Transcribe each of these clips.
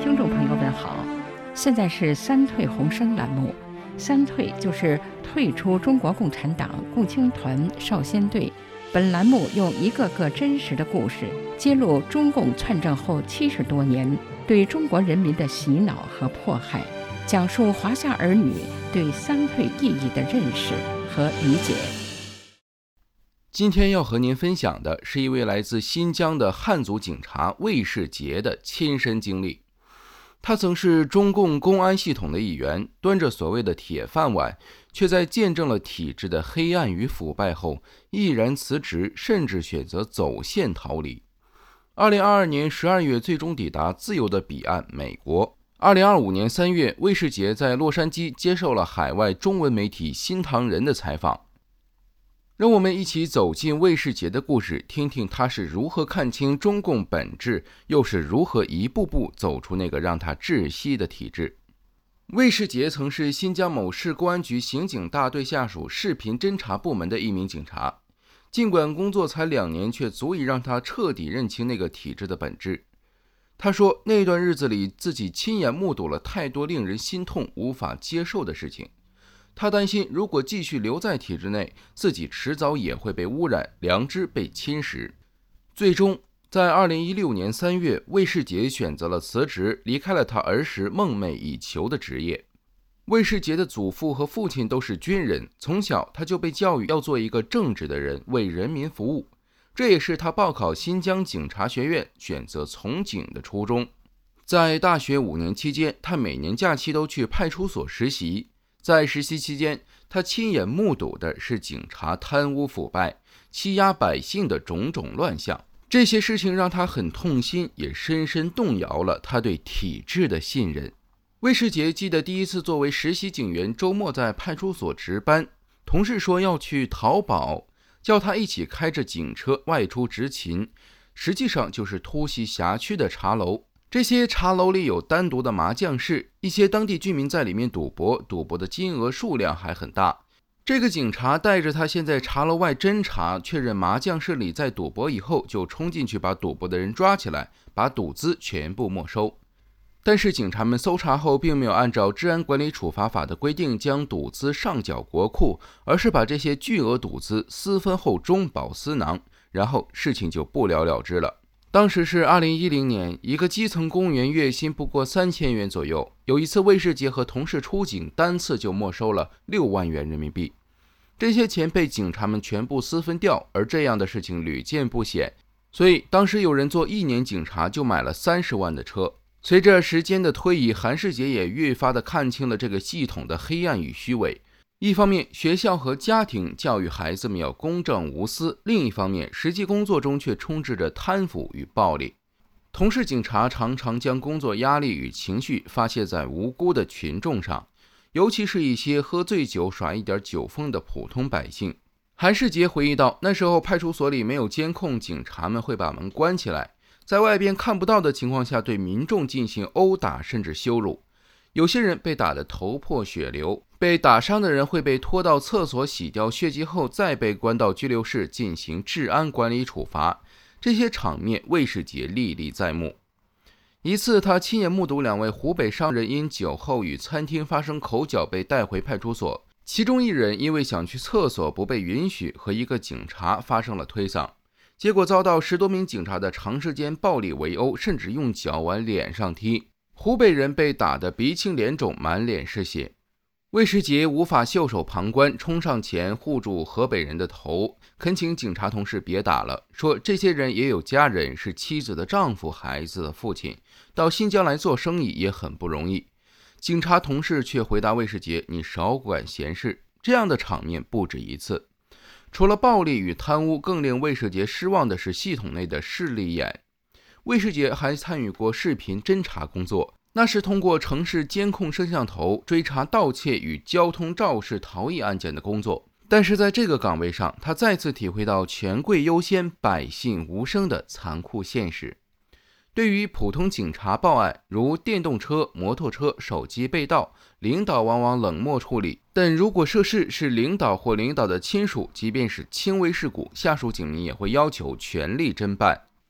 听众朋友们好，现在是三退红声栏目。三退就是退出中国共产党、共青团、少先队。本栏目用一个个真实的故事，揭露中共篡政后70多年对中国人民的洗脑和迫害，讲述华夏儿女对三退意义的认识和理解。 今天要和您分享的是一位来自新疆的汉族警察魏世杰的亲身经历。他曾是中共公安系统的一员，端着所谓的铁饭碗，却在见证了体制的黑暗与腐败后毅然辞职，甚至选择走线逃离。2022年12月最终抵达自由的彼岸美国。2025年3月，魏世杰在洛杉矶接受了海外中文媒体新唐人的采访。让我们一起走进魏世杰的故事，听听他是如何看清中共本质，又是如何一步步走出那个让他窒息的体制。魏世杰曾是新疆某市公安局刑警大队下属视频侦查部门的一名警察，尽管工作才2年，却足以让他彻底认清那个体制的本质。他说，那段日子里自己亲眼目睹了太多令人心痛无法接受的事情。他担心，如果继续留在体制内，自己迟早也会被污染，良知被侵蚀。最终，在2016年3月，魏世杰选择了辞职，离开了他儿时梦寐以求的职业。魏世杰的祖父和父亲都是军人，从小他就被教育要做一个正直的人，为人民服务。这也是他报考新疆警察学院，选择从警的初衷。在大学5年期间，他每年假期都去派出所实习。在实习期间，他亲眼目睹的是警察贪污腐败、欺压百姓的种种乱象。这些事情让他很痛心，也深深动摇了他对体制的信任。魏世杰记得第一次作为实习警员，周末在派出所值班，同事说要去淘宝，叫他一起开着警车外出执勤，实际上就是突袭辖区的茶楼。这些茶楼里有单独的麻将室，一些当地居民在里面赌博，赌博的金额数量还很大。这个警察带着他先在茶楼外侦查，确认麻将室里在赌博以后，就冲进去把赌博的人抓起来，把赌资全部没收。但是警察们搜查后，并没有按照治安管理处罚法的规定将赌资上缴国库，而是把这些巨额赌资私分后中饱私囊，然后事情就不了了之了。当时是2010年，一个基层公务员月薪不过3000元左右。有一次，魏世杰和同事出警，单次就没收了6万元人民币。这些钱被警察们全部私分掉，而这样的事情屡见不鲜。所以当时有人做1年警察就买了30万的车。随着时间的推移，韩世杰也越发的看清了这个系统的黑暗与虚伪。一方面，学校和家庭教育孩子们要公正无私；另一方面，实际工作中却充斥着贪腐与暴力。同事警察常常将工作压力与情绪发泄在无辜的群众上，尤其是一些喝醉酒耍一点酒疯的普通百姓。韩世杰回忆到，那时候派出所里没有监控，警察们会把门关起来，在外边看不到的情况下对民众进行殴打甚至羞辱。有些人被打得头破血流，被打伤的人会被拖到厕所洗掉血迹后，再被关到拘留室进行治安管理处罚。这些场面魏世杰历历在目。一次，他亲眼目睹2位湖北商人因酒后与餐厅发生口角被带回派出所，其中一人因为想去厕所不被允许，和一个警察发生了推搡，结果遭到10多名警察的长时间暴力围殴，甚至用脚往脸上踢。湖北人被打得鼻青脸肿，满脸是血。魏世杰无法袖手旁观，冲上前护住河北人的头，恳请警察同事别打了，说这些人也有家人，是妻子的丈夫，孩子的父亲，到新疆来做生意也很不容易。警察同事却回答魏世杰，你少管闲事。这样的场面不止一次。除了暴力与贪污，更令魏世杰失望的是系统内的势利眼。魏世杰还参与过视频侦查工作，那是通过城市监控摄像头追查盗窃与交通肇事逃逸案件的工作。但是在这个岗位上，他再次体会到权贵优先、百姓无声的残酷现实。对于普通警察报案，如电动车、摩托车、手机被盗，领导往往冷漠处理，但如果涉事是领导或领导的亲属，即便是轻微事故，下属警民也会要求全力侦办。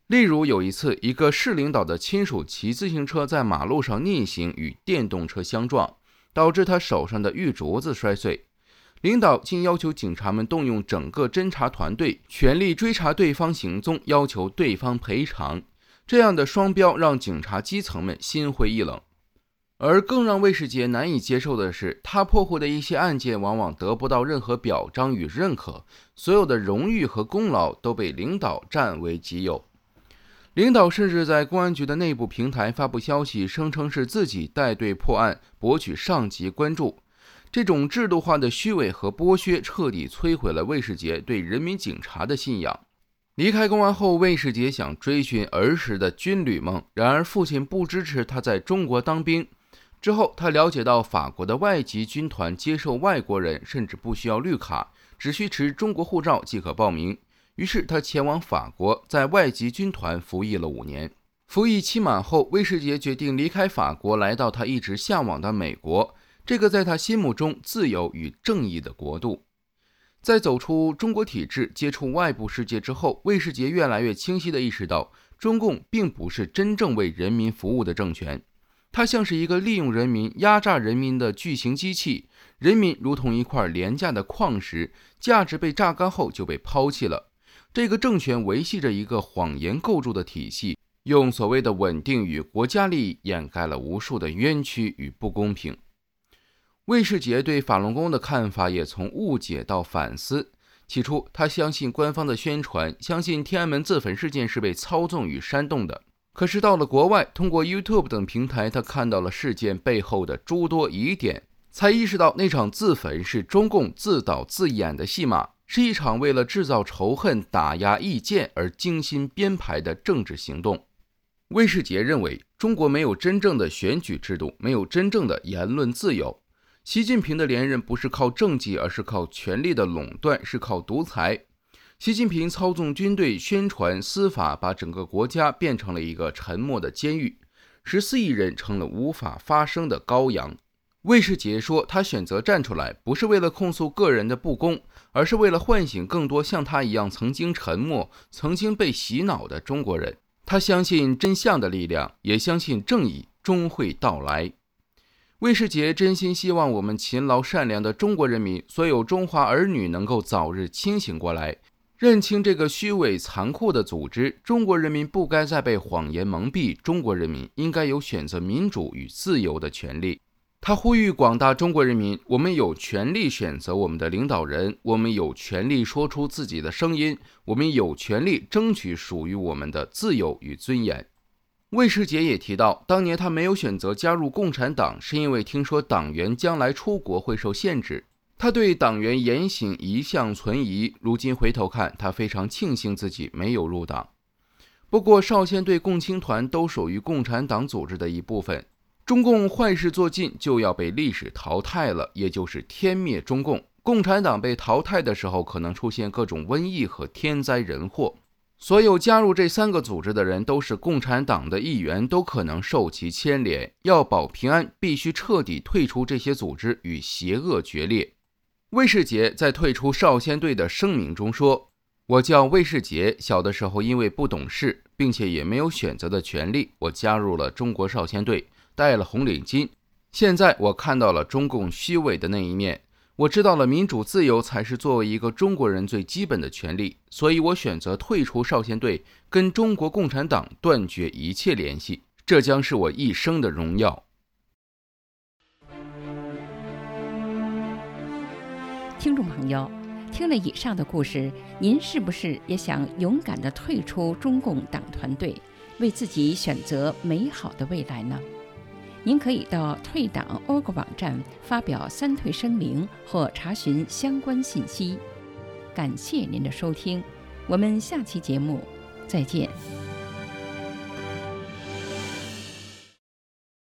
例如有一次，一个市领导的亲属骑自行车在马路上逆行与电动车相撞，导致他手上的玉镯子摔碎。领导竟要求警察们动用整个侦查团队，全力追查对方行踪，要求对方赔偿。这样的双标让警察基层们心灰意冷。而更让魏世杰难以接受的是，他破获的一些案件往往得不到任何表彰与认可，所有的荣誉和功劳都被领导占为己有。领导甚至在公安局的内部平台发布消息，声称是自己带队破案，博取上级关注。这种制度化的虚伪和剥削彻底摧毁了魏世杰对人民警察的信仰。离开公安后，魏世杰想追寻儿时的军旅梦，然而父亲不支持他在中国当兵。之后他了解到法国的外籍军团接受外国人甚至不需要绿卡，只需持中国护照即可报名。于是他前往法国，在外籍军团服役了5年。服役期满后，魏世杰决定离开法国，来到他一直向往的美国，这个在他心目中自由与正义的国度。在走出中国体制，接触外部世界之后，魏世杰越来越清晰地意识到，中共并不是真正为人民服务的政权。它像是一个利用人民、压榨人民的巨型机器，人民如同一块廉价的矿石，价值被榨干后就被抛弃了。这个政权维系着一个谎言构筑的体系，用所谓的稳定与国家利益掩盖了无数的冤屈与不公平。魏世杰对法轮功的看法也从误解到反思。起初，他相信官方的宣传，相信天安门自焚事件是被操纵与煽动的。可是到了国外，通过 YouTube 等平台，他看到了事件背后的诸多疑点，才意识到那场自焚是中共自导自演的戏码，是一场为了制造仇恨、打压意见而精心编排的政治行动。魏世杰认为，中国没有真正的选举制度，没有真正的言论自由。习近平的连任不是靠政绩，而是靠权力的垄断，是靠独裁。习近平操纵军队、宣传、司法，把整个国家变成了一个沉默的监狱，14亿人成了无法发声的羔羊。魏世杰说，他选择站出来，不是为了控诉个人的不公，而是为了唤醒更多像他一样曾经沉默、曾经被洗脑的中国人。他相信真相的力量，也相信正义终会到来。魏世杰真心希望我们勤劳善良的中国人民，所有中华儿女能够早日清醒过来，认清这个虚伪残酷的组织。中国人民不该再被谎言蒙蔽，中国人民应该有选择民主与自由的权利。他呼吁广大中国人民，我们有权利选择我们的领导人，我们有权利说出自己的声音，我们有权利争取属于我们的自由与尊严。魏世杰也提到，当年他没有选择加入共产党，是因为听说党员将来出国会受限制。他对党员言行一向存疑，如今回头看，他非常庆幸自己没有入党。不过少先队、共青团都属于共产党组织的一部分，中共坏事做尽就要被历史淘汰了，也就是天灭中共。共产党被淘汰的时候，可能出现各种瘟疫和天灾人祸。所有加入这3个组织的人都是共产党的一员，都可能受其牵连。要保平安，必须彻底退出这些组织，与邪恶决裂。魏世杰在退出少先队的声明中说，我叫魏世杰，小的时候因为不懂事，并且也没有选择的权利，我加入了中国少先队，戴了红领巾。现在我看到了中共虚伪的那一面，我知道了民主自由才是作为一个中国人最基本的权利，所以我选择退出少先队，跟中国共产党断绝一切联系，这将是我一生的荣耀。 听众朋友，听了以上的故事，您是不是也想勇敢地退出中共党团队，为自己选择美好的未来呢？您可以到退党 org 网站发表3退声明或查询相关信息。感谢您的收听，我们下期节目再见。